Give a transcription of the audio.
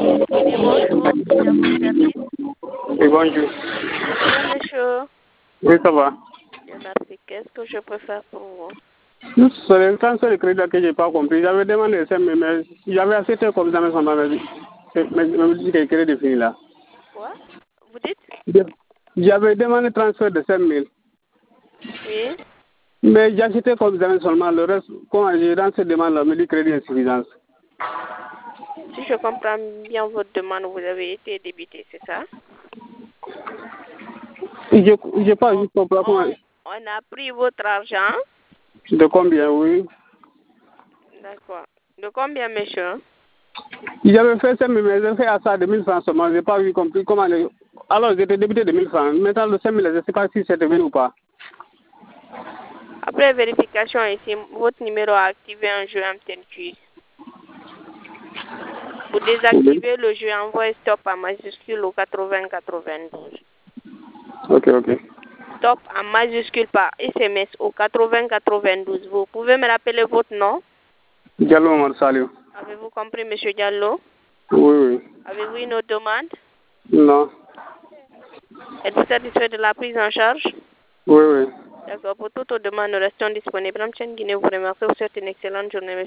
Oui, bonjour, c'est à votre service. Oui, bonjour. Bonjour, monsieur. Oui, ça va. Bien, merci. Qu'est-ce que je peux faire pour vous? C'est le transfert de crédit que je n'ai pas compris. J'avais demandé ça, mais j'avais accepté comme ça, mais ça m'avait dit que le crédit est fini là. Quoi? Vous dites? J'avais demandé le transfert de 5 000. Oui. Mais j'ai accepté comme ça seulement. Le reste, quand j'ai dans cette demande, là, me dit crédit insuffisance. Si je comprends bien votre demande, vous avez été débité, c'est ça? Je pas, je comprends comment. On a pris votre argent. De combien, oui. D'accord. De combien, monsieur? J'avais fait ça, mais j'ai fait à ça de 1000 francs seulement. Je n'ai pas vu compris comment. Alors, j'étais débité de 1000 francs. Maintenant, le 5 000, je ne sais pas si c'était bien ou pas. Après vérification ici, votre numéro a activé un jeu MTNQ. Pour désactiver le jeu, envoyez stop en majuscule au 8092. Ok. Stop en majuscule par SMS au 8092. Vous pouvez me rappeler votre nom? Diallo Omar Saliou. Avez-vous compris, monsieur Diallo? Oui. Avez-vous une autre demande? Non. Êtes-vous satisfait de la prise en charge? Oui. D'accord. Pour toute autre demande, nous restons disponibles. Madame Chen Guinée vous remercie. Vous souhaite une excellente journée, monsieur.